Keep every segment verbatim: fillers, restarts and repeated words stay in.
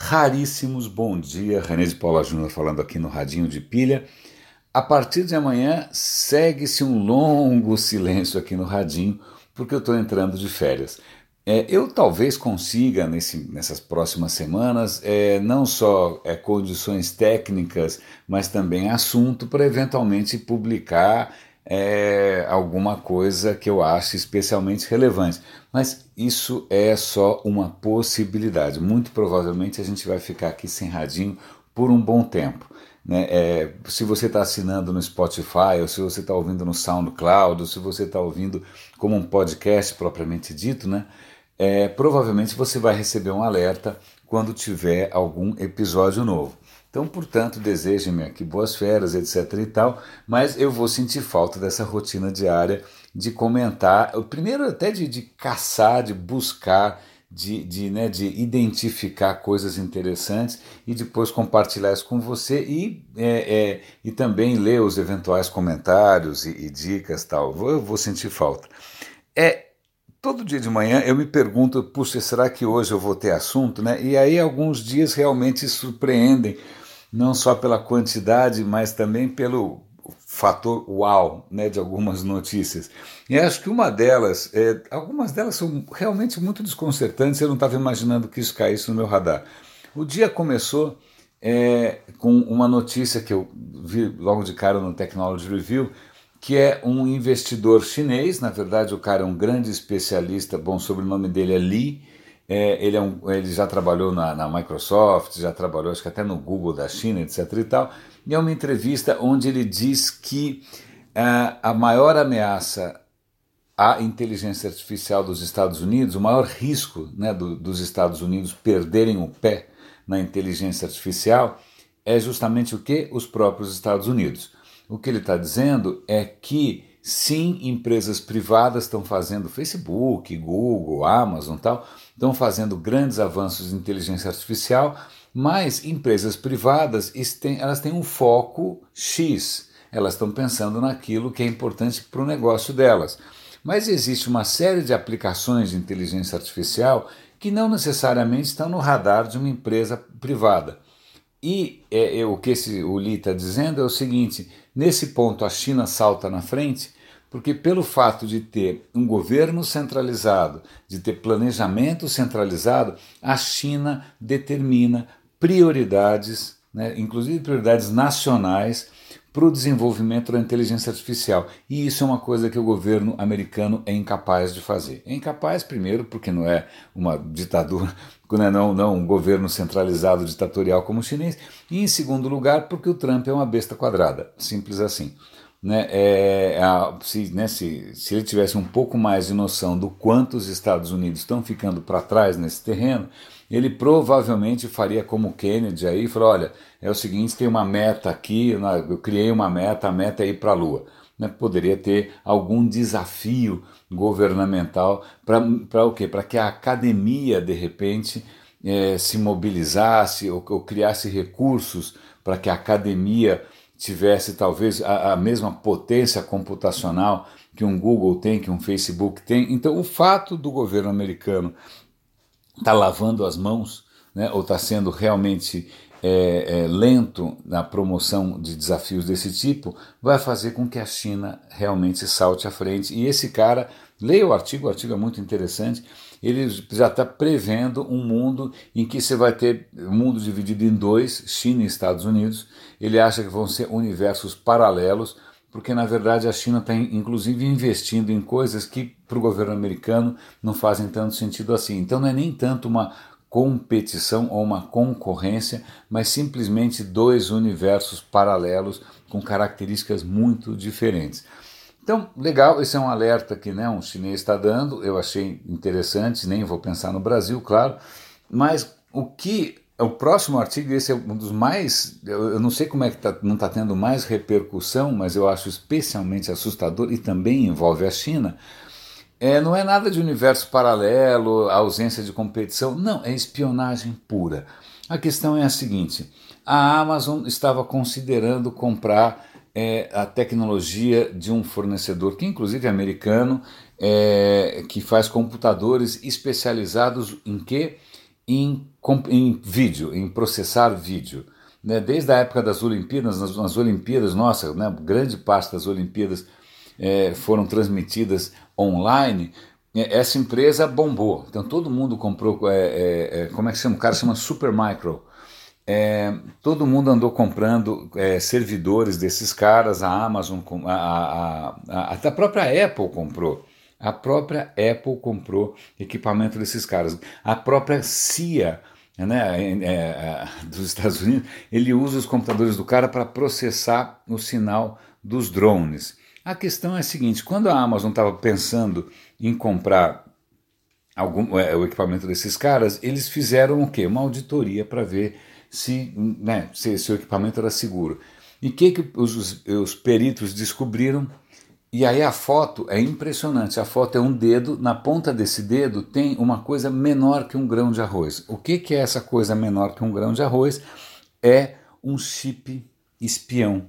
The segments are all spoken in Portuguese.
Raríssimos, bom dia, René de Paula Júnior falando aqui no Radinho de Pilha. A partir de amanhã segue-se um longo silêncio aqui no Radinho, porque eu estou entrando de férias. É, eu talvez consiga, nesse, nessas próximas semanas, é, não só é, condições técnicas, mas também assunto para eventualmente publicar é, alguma coisa que eu ache especialmente relevante. Mas isso é só uma possibilidade. Muito provavelmente a gente vai ficar aqui sem radinho por um bom tempo. Né? É, se você está assinando no Spotify, ou se você está ouvindo no SoundCloud, ou se você está ouvindo como um podcast propriamente dito, né? É, provavelmente você vai receber um alerta quando tiver algum episódio novo. Então, portanto, desejem-me aqui boas férias, etc e tal, mas eu vou sentir falta dessa rotina diária de comentar, primeiro até de, de caçar, de buscar, de, de, né, de identificar coisas interessantes e depois compartilhar isso com você e, é, é, e também ler os eventuais comentários e, e dicas e tal. Vou, eu vou sentir falta. É, Todo dia de manhã eu me pergunto, puxa, será que hoje eu vou ter assunto, né? E aí alguns dias realmente surpreendem, não só pela quantidade, mas também pelo fator uau, né, de algumas notícias. E acho que uma delas, é, algumas delas são realmente muito desconcertantes, eu não estava imaginando que isso caísse no meu radar. O dia começou é, com uma notícia que eu vi logo de cara no Technology Review, que é um investidor chinês, na verdade o cara é um grande especialista, bom, o sobrenome dele é Li, é, ele, é um, ele já trabalhou na, na Microsoft, já trabalhou acho que até no Google da China, etc e tal, e é uma entrevista onde ele diz que uh, a maior ameaça à inteligência artificial dos Estados Unidos, o maior risco, né, do, dos Estados Unidos perderem o pé na inteligência artificial é justamente o que? Os próprios Estados Unidos. O que ele está dizendo é que sim, empresas privadas estão fazendo, Facebook, Google, Amazon tal, estão fazendo grandes avanços em inteligência artificial, mas empresas privadas elas têm um foco X, elas estão pensando naquilo que é importante para o negócio delas. Mas existe uma série de aplicações de inteligência artificial que não necessariamente estão no radar de uma empresa privada. E é, é, o que esse, o Li está dizendo é o seguinte, nesse ponto a China salta na frente, porque pelo fato de ter um governo centralizado, de ter planejamento centralizado, a China determina prioridades, né, inclusive prioridades nacionais, para o desenvolvimento da inteligência artificial. E isso é uma coisa que o governo americano é incapaz de fazer. É incapaz, primeiro, porque não é uma ditadura, não é não, não um governo centralizado ditatorial como o chinês, e em segundo lugar, porque o Trump é uma besta quadrada, simples assim. Né, é, a, se, né, se, se ele tivesse um pouco mais de noção do quanto os Estados Unidos estão ficando para trás nesse terreno, ele provavelmente faria como Kennedy aí, falou, olha, é o seguinte, tem uma meta aqui, eu criei uma meta, a meta é ir para a Lua. Né, poderia ter algum desafio governamental para o quê? Para que a academia, de repente, é, se mobilizasse ou, ou criasse recursos para que a academia tivesse talvez a, a mesma potência computacional que um Google tem, que um Facebook tem. Então, o fato do governo americano estar lavando as mãos, né, ou está sendo realmente é, é, lento na promoção de desafios desse tipo, vai fazer com que a China realmente salte à frente. E esse cara, leia o artigo, o artigo é muito interessante, ele já está prevendo um mundo em que você vai ter um mundo dividido em dois, China e Estados Unidos. Ele acha que vão ser universos paralelos, porque na verdade a China está inclusive investindo em coisas que para o governo americano não fazem tanto sentido assim. Então não é nem tanto uma competição ou uma concorrência, mas simplesmente dois universos paralelos com características muito diferentes. Então, legal, esse é um alerta que, né, um chinês está dando, eu achei interessante, nem vou pensar no Brasil, claro, mas o que o próximo artigo, esse é um dos mais, eu não sei como é que tá, não está tendo mais repercussão, mas eu acho especialmente assustador e também envolve a China, é, não é nada de universo paralelo, ausência de competição, não, é espionagem pura. A questão é a seguinte, a Amazon estava considerando comprar é, a tecnologia de um fornecedor, que inclusive é americano, é, que faz computadores especializados em quê? em, em vídeo, em processar vídeo. Né? Desde a época das Olimpíadas, nas, nas Olimpíadas, nossa, né, grande parte das Olimpíadas é, foram transmitidas online. Essa empresa bombou, então todo mundo comprou, é, é, é, como é que chama? O cara chama Supermicro. É, todo mundo andou comprando é, servidores desses caras, a Amazon, a, a, a, a própria Apple comprou. A própria Apple comprou equipamento desses caras. A própria C I A, né, é, é, dos Estados Unidos, ele usa os computadores do cara para processar o sinal dos drones. A questão é a seguinte, quando a Amazon estava pensando em comprar algum, é, o equipamento desses caras, eles fizeram o quê? Uma auditoria para ver se, né, se, se o equipamento era seguro. E o que, que os, os, os peritos descobriram? E aí a foto é impressionante, a foto é um dedo, na ponta desse dedo tem uma coisa menor que um grão de arroz. O que, que é essa coisa menor que um grão de arroz? É um chip espião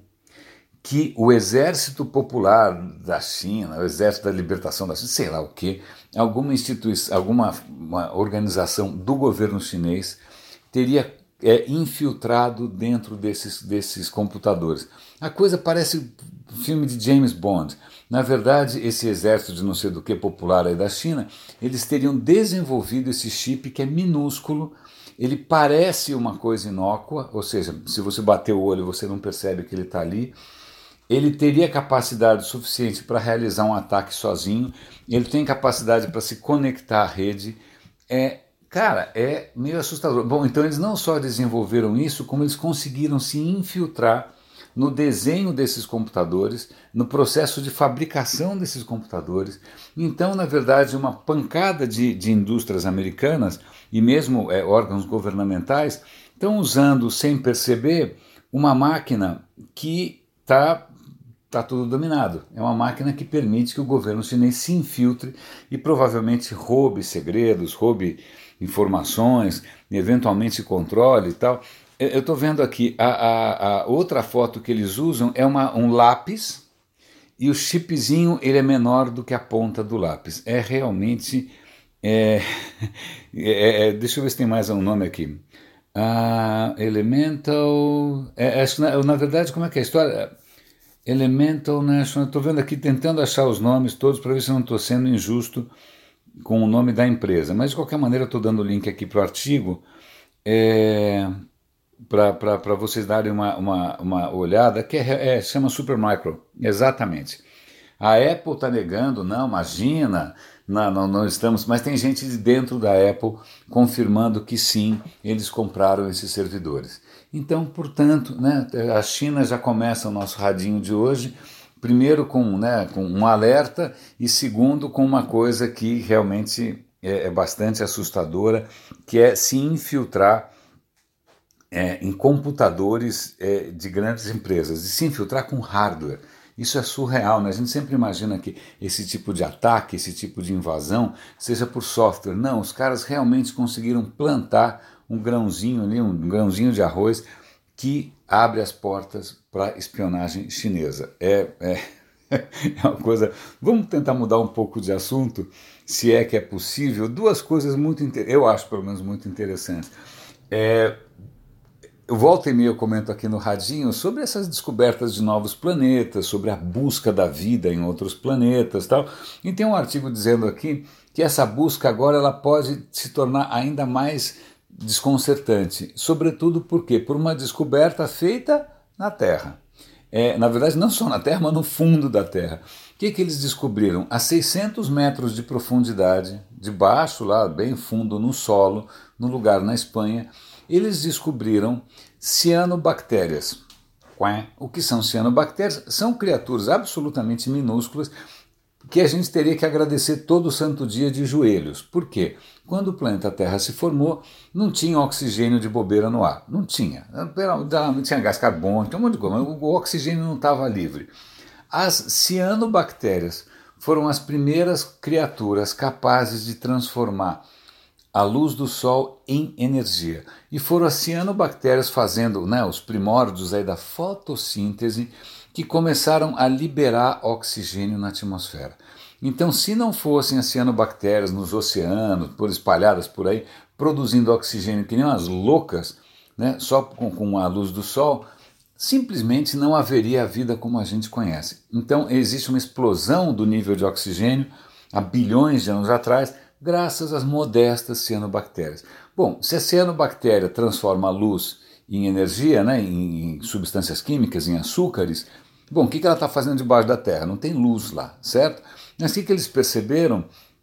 que o Exército Popular da China, o Exército da Libertação da China, sei lá o que, alguma instituição, alguma uma organização do governo chinês teria é, infiltrado dentro desses, desses computadores. A coisa parece filme de James Bond. Na verdade, esse exército de não sei do que popular aí da China, eles teriam desenvolvido esse chip que é minúsculo, ele parece uma coisa inócua, ou seja, se você bater o olho você não percebe que ele está ali. Ele teria capacidade suficiente para realizar um ataque sozinho, ele tem capacidade para se conectar à rede. É, cara, é meio assustador. Bom, então eles não só desenvolveram isso, como eles conseguiram se infiltrar no desenho desses computadores, no processo de fabricação desses computadores. Então, na verdade, uma pancada de, de indústrias americanas e mesmo é, órgãos governamentais estão usando, sem perceber, uma máquina que está tá tudo dominado. É uma máquina que permite que o governo chinês se infiltre e provavelmente roube segredos, roube informações, eventualmente controle e tal. Eu estou vendo aqui, a, a, a outra foto que eles usam é uma, um lápis e o chipzinho ele é menor do que a ponta do lápis. É realmente... É, é, é, deixa eu ver se tem mais um nome aqui. Ah, Elemental... É, acho que na, na verdade, como é que é a história? Elemental National... Estou vendo aqui, tentando achar os nomes todos para ver se eu não estou sendo injusto com o nome da empresa. Mas, de qualquer maneira, eu estou dando o link aqui para o artigo. É... para vocês darem uma, uma, uma olhada, que é, é, chama Supermicro, exatamente. A Apple está negando, não, imagina, não, não, não estamos, mas tem gente de dentro da Apple confirmando que sim, eles compraram esses servidores. Então, portanto, né, a China já começa o nosso radinho de hoje, primeiro com, né, com um alerta e segundo com uma coisa que realmente é, é bastante assustadora, que é se infiltrar É, em computadores é, de grandes empresas e se infiltrar com hardware. Isso é surreal, né? A gente sempre imagina que esse tipo de ataque, esse tipo de invasão, seja por software. Não, os caras realmente conseguiram plantar um grãozinho ali, um grãozinho de arroz que abre as portas para a espionagem chinesa. É, é, é uma coisa... Vamos tentar mudar um pouco de assunto, se é que é possível. Duas coisas muito, eu acho pelo menos muito interessantes. É... Eu volto e meia eu comento aqui no radinho sobre essas descobertas de novos planetas, sobre a busca da vida em outros planetas e tal. E tem um artigo dizendo aqui que essa busca agora ela pode se tornar ainda mais desconcertante. Sobretudo por quê? Por uma descoberta feita na Terra. É, na verdade, não só na Terra, mas no fundo da Terra. O que, que eles descobriram? A seiscentos metros de profundidade, debaixo, lá bem fundo no solo, num lugar na Espanha, eles descobriram cianobactérias. O que são cianobactérias? São criaturas absolutamente minúsculas que a gente teria que agradecer todo santo dia de joelhos. Por quê? Quando o planeta Terra se formou, não tinha oxigênio de bobeira no ar. Não tinha. Não tinha gás carbônico, tinha um monte de coisa, mas o oxigênio não estava livre. As cianobactérias foram as primeiras criaturas capazes de transformar a luz do Sol em energia. E foram as cianobactérias fazendo, né, os primórdios aí da fotossíntese que começaram a liberar oxigênio na atmosfera. Então, se não fossem as cianobactérias nos oceanos, por espalhadas por aí, produzindo oxigênio que nem umas loucas, né, só com, com a luz do sol, simplesmente não haveria a vida como a gente conhece. Então existe uma explosão do nível de oxigênio há bilhões de anos atrás, graças às modestas cianobactérias. Bom, se a cianobactéria transforma a luz em energia, né, em, em substâncias químicas, em açúcares, bom, o que ela está fazendo debaixo da Terra? Não tem luz lá, certo? Mas o que eles perceberam?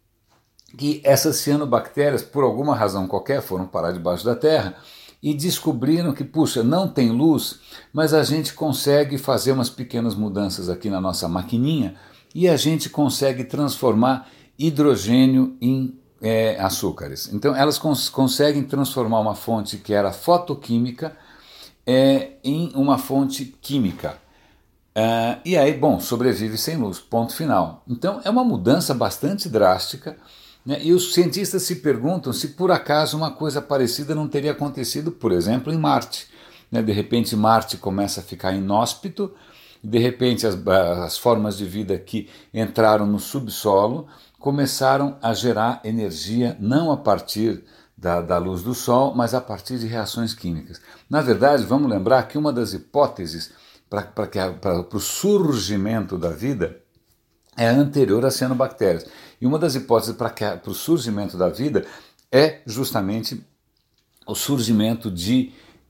Que essas cianobactérias, por alguma razão qualquer, foram parar debaixo da Terra e descobriram que, puxa, não tem luz, mas a gente consegue fazer umas pequenas mudanças aqui na nossa maquininha e a gente consegue transformar hidrogênio em é, açúcares. Então elas cons conseguem transformar uma fonte que era fotoquímica é, em uma fonte química. Uh, e aí, bom, sobrevive sem luz, ponto final. Então é uma mudança bastante drástica, né? E os cientistas se perguntam se por acaso uma coisa parecida não teria acontecido, por exemplo, em Marte. Né? De repente Marte começa a ficar inóspito, de repente as, as formas de vida que entraram no subsolo começaram a gerar energia não a partir da, da luz do Sol, mas a partir de reações químicas. Na verdade, vamos lembrar que uma das hipóteses para o surgimento da vida é anterior às cianobactérias. E uma das hipóteses para o surgimento da vida é justamente o surgimento de,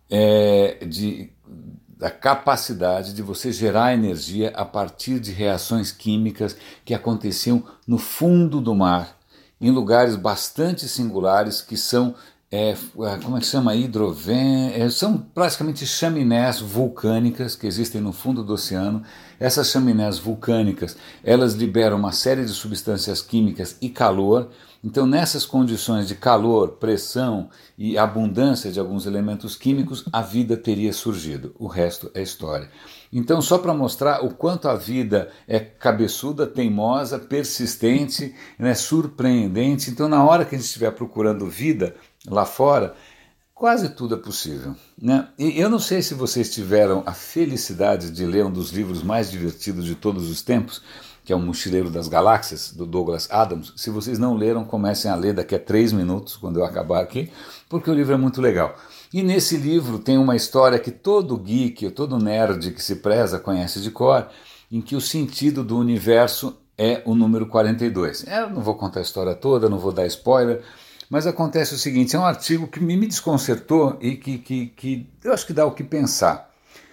é, de, da capacidade de você gerar energia a partir de reações químicas que aconteciam no fundo do mar, em lugares bastante singulares que são É, como é que chama? Hidroven... É, são praticamente chaminés vulcânicas que existem no fundo do oceano. Essas chaminés vulcânicas, elas liberam uma série de substâncias químicas e calor. Então, nessas condições de calor, pressão e abundância de alguns elementos químicos, a vida teria surgido. O resto é história. Então, só para mostrar o quanto a vida é cabeçuda, teimosa, persistente, né, surpreendente. Então, na hora que a gente estiver procurando vida lá fora, quase tudo é possível, né? E eu não sei se vocês tiveram a felicidade de ler um dos livros mais divertidos de todos os tempos, que é O Mochileiro das Galáxias, do Douglas Adams. Se vocês não leram, comecem a ler daqui a três minutos, quando eu acabar aqui, porque o livro é muito legal. E nesse livro tem uma história que todo geek, todo nerd que se preza conhece de cor, em que o sentido do universo é o número quarenta e dois. Eu não vou contar a história toda, não vou dar spoiler, mas acontece o seguinte, é um artigo que me desconcertou e que, que, que eu acho que dá o que pensar.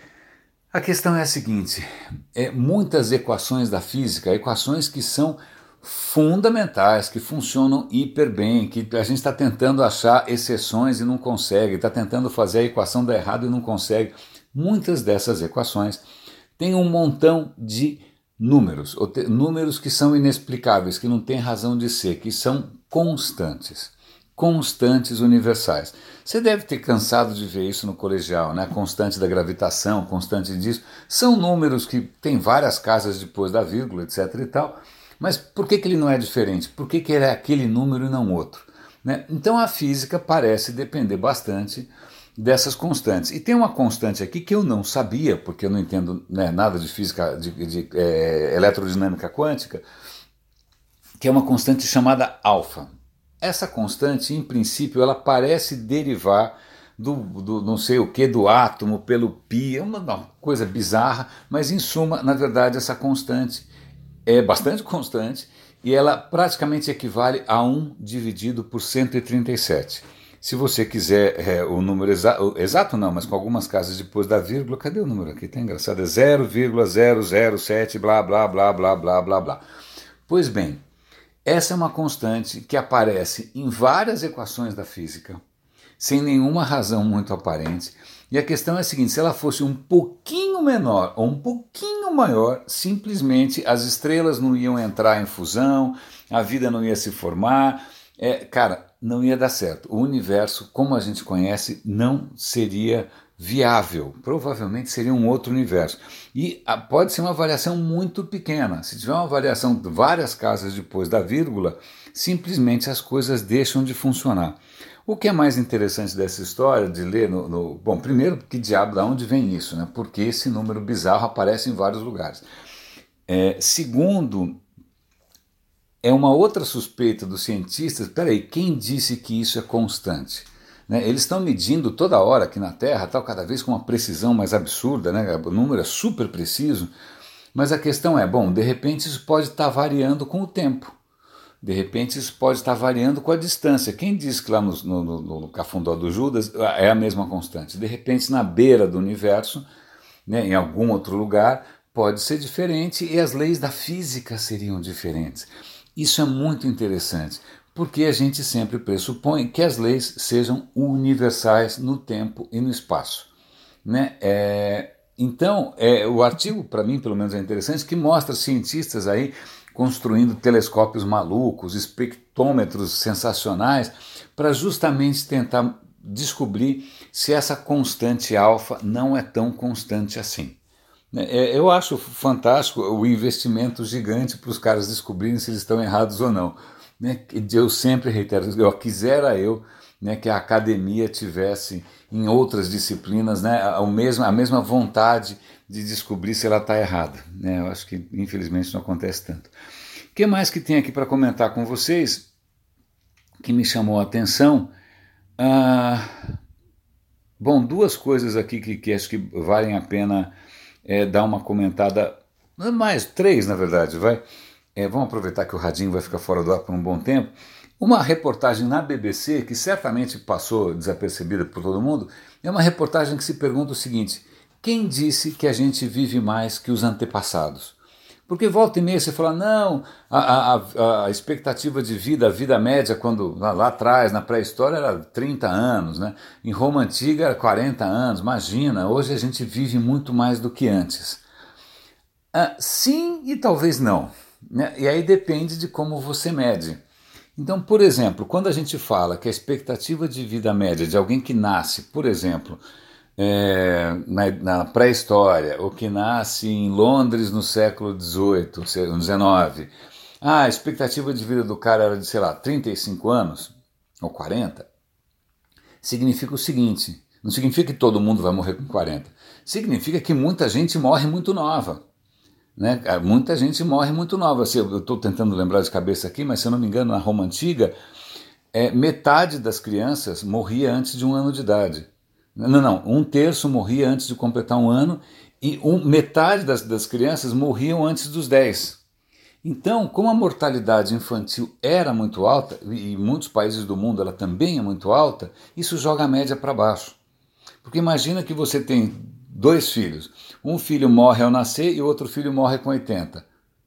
A questão é a seguinte, é, muitas equações da física, equações que são fundamentais, que funcionam hiper bem, que a gente está tentando achar exceções e não consegue, está tentando fazer a equação dar errado e não consegue. Muitas dessas equações têm um montão de números, ou te, números que são inexplicáveis, que não têm razão de ser, que são constantes. Constantes universais. Você deve ter cansado de ver isso no colegial, né? Constante da gravitação, constante disso. São números que têm várias casas depois da vírgula, etc e tal. Mas por que, que ele não é diferente? Por que, que ele é aquele número e não outro? Né? Então a física parece depender bastante dessas constantes. E tem uma constante aqui que eu não sabia, porque eu não entendo, né, nada de física, de, de é, eletrodinâmica quântica, que é uma constante chamada alfa. Essa constante, em princípio, ela parece derivar do, do não sei o que, do átomo pelo π, é uma, uma coisa bizarra, mas em suma, na verdade, essa constante é bastante constante e ela praticamente equivale a um dividido por cento e trinta e sete. Se você quiser é, o número exato, exato não, mas com algumas casas depois da vírgula, cadê o número aqui? Tá engraçado, é zero vírgula zero zero sete, blá, blá, blá, blá, blá, blá, blá. Pois bem, essa é uma constante que aparece em várias equações da física, sem nenhuma razão muito aparente. E a questão é a seguinte, se ela fosse um pouquinho menor ou um pouquinho maior, simplesmente as estrelas não iam entrar em fusão, a vida não ia se formar, é, cara, não ia dar certo. O universo, como a gente conhece, não seria viável, provavelmente seria um outro universo. E a, pode ser uma variação muito pequena. Se tiver uma variação de várias casas depois da vírgula, simplesmente as coisas deixam de funcionar. O que é mais interessante dessa história, de ler no... no bom, primeiro, que diabo, de onde vem isso? Né? Porque esse número bizarro aparece em vários lugares. É, segundo, é uma outra suspeita dos cientistas. Peraí, quem disse que isso é constante? Né? Eles estão medindo toda hora aqui na Terra, tal, cada vez com uma precisão mais absurda, né? O número é super preciso, mas a questão é, bom, de repente isso pode estar variando com o tempo. De repente isso pode estar variando com a distância. Quem disse que lá no, no, no Cafundó do Judas é a mesma constante? De repente na beira do universo, né, em algum outro lugar, pode ser diferente e as leis da física seriam diferentes. Isso é muito interessante, porque a gente sempre pressupõe que as leis sejam universais no tempo e no espaço. Né? É, então, é, o artigo, para mim, pelo menos é interessante, que mostra cientistas aí construindo telescópios malucos, espectrômetros sensacionais, para justamente tentar descobrir se essa constante alfa não é tão constante assim. Eu acho fantástico o investimento gigante para os caras descobrirem se eles estão errados ou não. Eu sempre reitero, eu quisera eu, né, que a academia tivesse em outras disciplinas, né, a, mesma, a mesma vontade de descobrir se ela está errada. Né? Eu acho que infelizmente não acontece tanto. O que mais que tem aqui para comentar com vocês que me chamou a atenção? Ah, bom, duas coisas aqui que, que acho que valem a pena é, dar uma comentada, mais três na verdade, vai. É, vamos aproveitar que o radinho vai ficar fora do ar por um bom tempo. Uma reportagem na B B C, que certamente passou desapercebida por todo mundo, é uma reportagem que se pergunta o seguinte: quem disse que a gente vive mais que os antepassados? Porque volta e meia você fala, não, a, a, a expectativa de vida, a vida média, quando lá, lá atrás, na pré-história, era trinta anos, né? Em Roma Antiga era quarenta anos, imagina, hoje a gente vive muito mais do que antes. Ah, sim e talvez não, né? E aí depende de como você mede. Então, por exemplo, quando a gente fala que a expectativa de vida média de alguém que nasce, por exemplo, é, na, na pré-história, ou que nasce em Londres no século dezoito, dezenove, ah, a expectativa de vida do cara era de, sei lá, trinta e cinco anos, ou quarenta, significa o seguinte, não significa que todo mundo vai morrer com quarenta, significa que muita gente morre muito nova. Né? Muita gente morre muito nova. Eu estou tentando lembrar de cabeça aqui, mas se eu não me engano, na Roma Antiga, é, metade das crianças morria antes de um ano de idade. Não, não, um terço morria antes de completar um ano e um, metade das, das crianças morriam antes dos dez. Então, como a mortalidade infantil era muito alta, e em muitos países do mundo ela também é muito alta, isso joga a média para baixo. Porque imagina que você tem dois filhos. Um filho morre ao nascer e o outro filho morre com oitenta.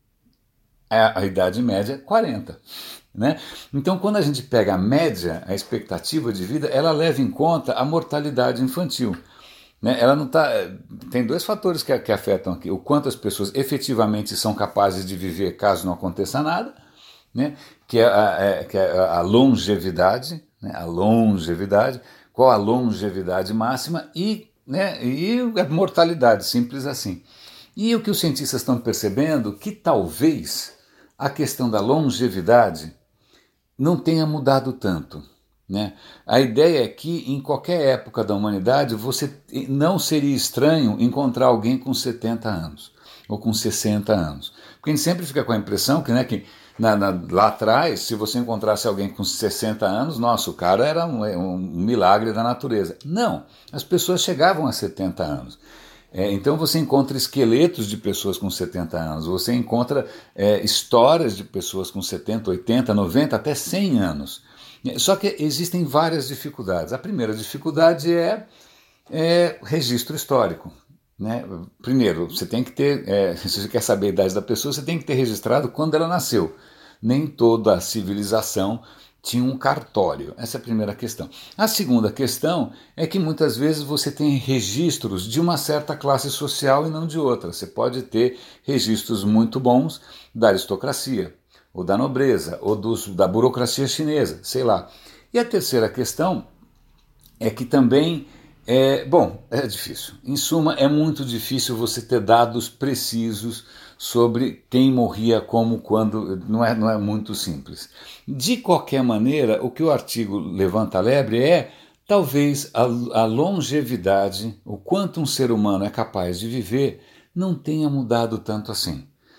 A, a idade média é quarenta. Né? Então, quando a gente pega a média, a expectativa de vida, ela leva em conta a mortalidade infantil. Né? Ela não tá, tem dois fatores que, que afetam aqui. O quanto as pessoas efetivamente são capazes de viver caso não aconteça nada, né? que, é a, é, que é a longevidade, né? a longevidade, qual a longevidade máxima e Né? E a mortalidade, simples assim. E o que os cientistas estão percebendo que talvez a questão da longevidade não tenha mudado tanto. Né? A ideia é que em qualquer época da humanidade você não seria estranho encontrar alguém com setenta anos ou com sessenta anos. Porque a gente sempre fica com a impressão que, né, que na, na, lá atrás, se você encontrasse alguém com sessenta anos, nossa, o cara era um, um milagre da natureza. Não, as pessoas chegavam a setenta anos. É, então você encontra esqueletos de pessoas com setenta anos, você encontra é, histórias de pessoas com setenta, oitenta, noventa, até cem anos. Só que existem várias dificuldades. A primeira dificuldade é, é registro histórico. Né? Primeiro, você tem que ter, é, se você quer saber a idade da pessoa, você tem que ter registrado quando ela nasceu. Nem toda a civilização tinha um cartório. Essa é a primeira questão. A segunda questão é que muitas vezes você tem registros de uma certa classe social e não de outra. Você pode ter registros muito bons da aristocracia, ou da nobreza, ou dos, da burocracia chinesa, sei lá. E a terceira questão é que também É, bom, é difícil. Em suma, é muito difícil você ter dados precisos sobre quem morria como, quando, não é, não é muito simples. De qualquer maneira, o que o artigo levanta a lebre é, talvez, a, a longevidade, o quanto um ser humano é capaz de viver, não tenha mudado tanto assim.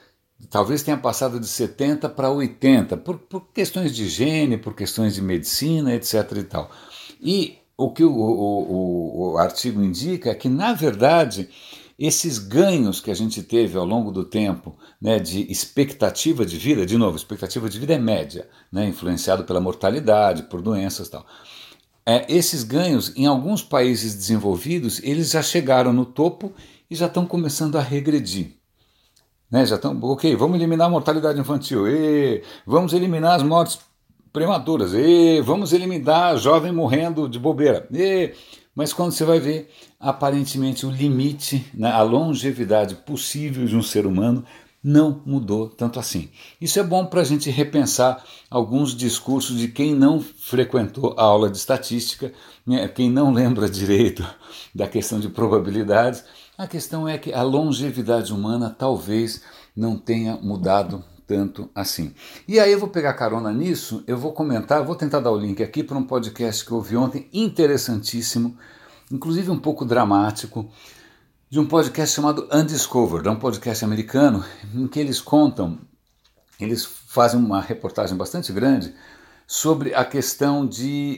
talvez tenha passado de setenta para oitenta, por, por questões de higiene, por questões de medicina, etc e tal. E o que o, o, o, o artigo indica é que, na verdade, esses ganhos que a gente teve ao longo do tempo, né, de expectativa de vida, de novo, expectativa de vida é média, né, influenciado pela mortalidade, por doenças e tal. É, esses ganhos, em alguns países desenvolvidos, eles já chegaram no topo e já estão começando a regredir. Né, já estão, ok, vamos eliminar a mortalidade infantil, e, vamos eliminar as mortes prematuras, e, vamos eliminar jovem morrendo de bobeira. E, mas quando você vai ver, aparentemente o limite, né, a longevidade possível de um ser humano não mudou tanto assim. Isso é bom para a gente repensar alguns discursos de quem não frequentou a aula de estatística, né, quem não lembra direito da questão de probabilidades. A questão é que a longevidade humana talvez não tenha mudado tanto assim. E aí eu vou pegar carona nisso, eu vou comentar, vou tentar dar o link aqui para um podcast que eu ouvi ontem, interessantíssimo, inclusive um pouco dramático, de um podcast chamado Undiscovered, é um podcast americano, em que eles contam, eles fazem uma reportagem bastante grande sobre a questão de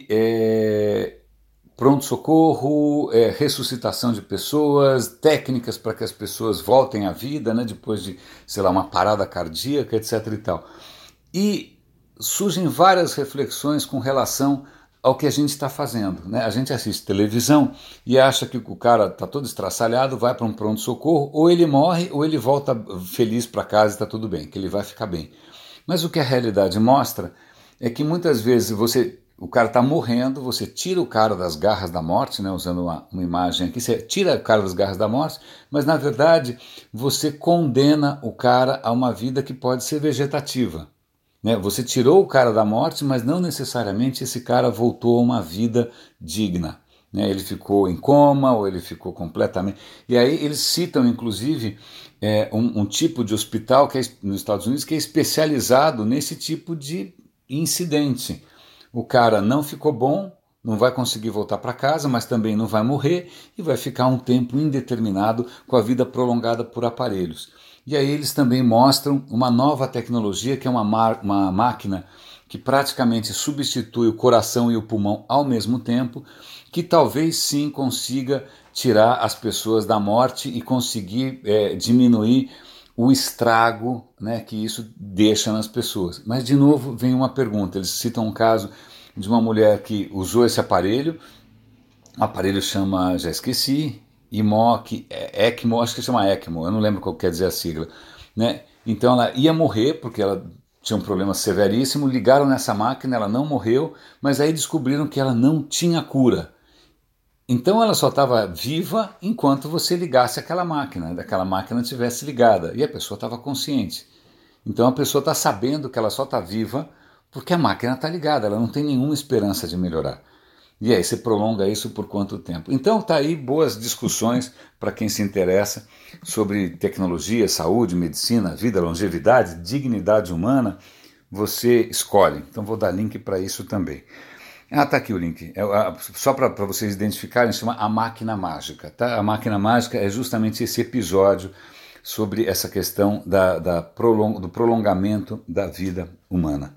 é, pronto-socorro, é, ressuscitação de pessoas, técnicas para que as pessoas voltem à vida, né, depois de, sei lá, uma parada cardíaca, etc e tal. E surgem várias reflexões com relação ao que a gente está fazendo, né? A gente assiste televisão e acha que o cara está todo estraçalhado, vai para um pronto-socorro, ou ele morre ou ele volta feliz para casa e está tudo bem, que ele vai ficar bem. Mas o que a realidade mostra é que muitas vezes você, o cara está morrendo, você tira o cara das garras da morte, né? Usando uma, uma imagem aqui, você tira o cara das garras da morte, mas na verdade você condena o cara a uma vida que pode ser vegetativa. Você tirou o cara da morte, mas não necessariamente esse cara voltou a uma vida digna. Ele ficou em coma ou ele ficou completamente... E aí eles citam, inclusive, é, um, um tipo de hospital que é, nos Estados Unidos que é especializado nesse tipo de incidente. O cara não ficou bom, não vai conseguir voltar para casa, mas também não vai morrer e vai ficar um tempo indeterminado com a vida prolongada por aparelhos. E aí eles também mostram uma nova tecnologia, que é uma, uma máquina que praticamente substitui o coração e o pulmão ao mesmo tempo, que talvez sim consiga tirar as pessoas da morte e conseguir é, diminuir o estrago, né, que isso deixa nas pessoas. Mas de novo vem uma pergunta, eles citam um caso de uma mulher que usou esse aparelho, o aparelho chama, já esqueci, I M O, ECMO, acho que chama ECMO, eu não lembro qual quer dizer a sigla, né? Então ela ia morrer porque ela tinha um problema severíssimo, ligaram nessa máquina, ela não morreu, mas aí descobriram que ela não tinha cura. Então ela só estava viva enquanto você ligasse aquela máquina, aquela máquina estivesse ligada, e a pessoa estava consciente. Então a pessoa está sabendo que ela só está viva porque a máquina está ligada, ela não tem nenhuma esperança de melhorar. E aí você prolonga isso por quanto tempo? Então tá aí boas discussões para quem se interessa sobre tecnologia, saúde, medicina, vida, longevidade, dignidade humana. Você escolhe. Então vou dar link para isso também. Ah, tá aqui o link. É, só para vocês identificarem, chama A Máquina Mágica. Tá? A Máquina Mágica é justamente esse episódio sobre essa questão da, da prolong, do prolongamento da vida humana.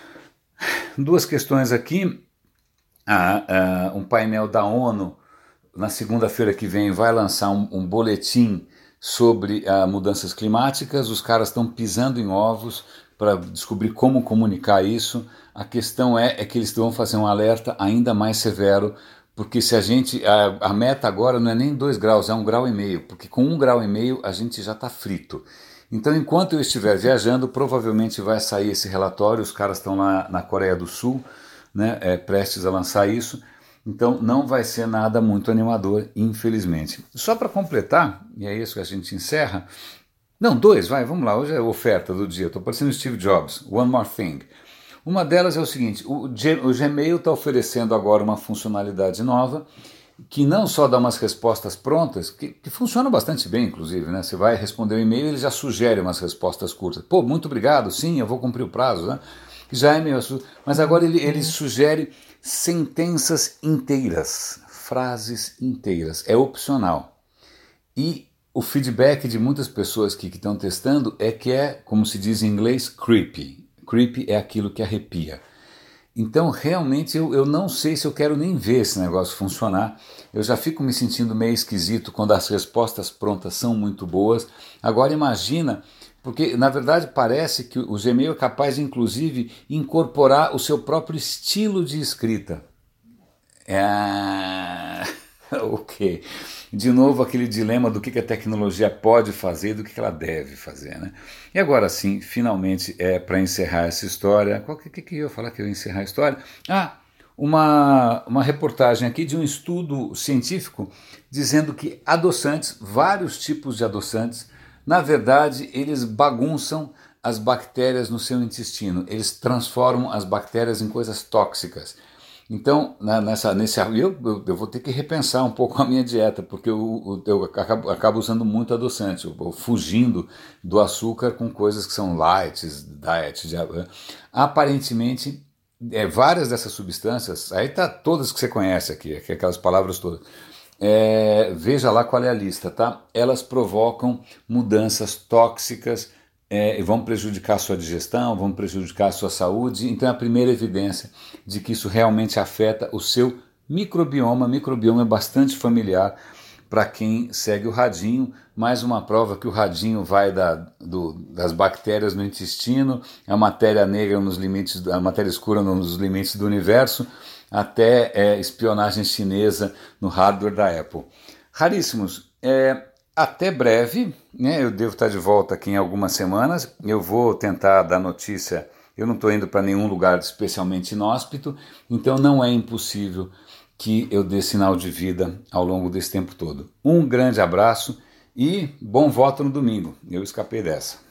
Duas questões aqui. Ah, ah, um painel da ONU, na segunda-feira que vem, vai lançar um, um boletim sobre ah, mudanças climáticas. Os caras estão pisando em ovos para descobrir como comunicar isso. A questão é, é que eles vão fazer um alerta ainda mais severo, porque se a gente, a, a meta agora não é nem dois graus, é um grau e meio, porque com um grau e meio a gente já está frito. Então, enquanto eu estiver viajando, provavelmente vai sair esse relatório. Os caras estão lá na Coreia do Sul, né, é, prestes a lançar isso, então não vai ser nada muito animador, infelizmente. Só para completar, e é isso que a gente encerra, não, dois, vai, vamos lá, hoje é a oferta do dia, estou parecendo Steve Jobs, one more thing. Uma delas é o seguinte, o, G, o Gmail está oferecendo agora uma funcionalidade nova, que não só dá umas respostas prontas, que, que funciona bastante bem, inclusive, né? Você vai responder o e-mail e ele já sugere umas respostas curtas. Pô, muito obrigado, sim, eu vou cumprir o prazo, né? Já é meio assunto, mas agora ele, ele sugere sentenças inteiras, frases inteiras, é opcional. E O feedback de muitas pessoas que estão testando é que é, como se diz em inglês, creepy. Creepy é aquilo que arrepia. Então, realmente, eu, eu não sei se eu quero nem ver esse negócio funcionar. Eu já fico me sentindo meio esquisito quando as respostas prontas são muito boas. Agora, imagina, porque na verdade parece que o Gmail é capaz de, inclusive, incorporar o seu próprio estilo de escrita. É... ok. De novo aquele dilema do que a tecnologia pode fazer e do que ela deve fazer, né? E agora sim, finalmente, é para encerrar essa história. Qual que, que, que eu ia falar que eu ia encerrar a história? Ah, uma, uma reportagem aqui de um estudo científico dizendo que adoçantes, vários tipos de adoçantes, na verdade, eles bagunçam as bactérias no seu intestino. Eles transformam as bactérias em coisas tóxicas. Então, na, nessa, nesse, eu, eu, eu vou ter que repensar um pouco a minha dieta, porque eu, eu, eu acabo, acabo usando muito adoçante, eu, eu fugindo do açúcar com coisas que são lights, diet. De, aparentemente, é, várias dessas substâncias, aí tá todas que você conhece aqui, aquelas palavras todas, é, veja lá qual é a lista, tá? Elas provocam mudanças tóxicas, É, e vão prejudicar a sua digestão, vão prejudicar a sua saúde. Então é a primeira evidência de que isso realmente afeta o seu microbioma. Microbioma é bastante familiar para quem segue o radinho. Mais uma prova que o radinho vai da, do, das bactérias no intestino, a matéria negra nos limites, a matéria escura nos limites do universo, até é, espionagem chinesa no hardware da Apple. Raríssimos. É, Até breve, né? Eu devo estar de volta aqui em algumas semanas. Eu vou tentar dar notícia. Eu não estou indo para nenhum lugar especialmente inóspito, então não é impossível que eu dê sinal de vida ao longo desse tempo todo. Um grande abraço e bom voto no domingo. Eu escapei dessa.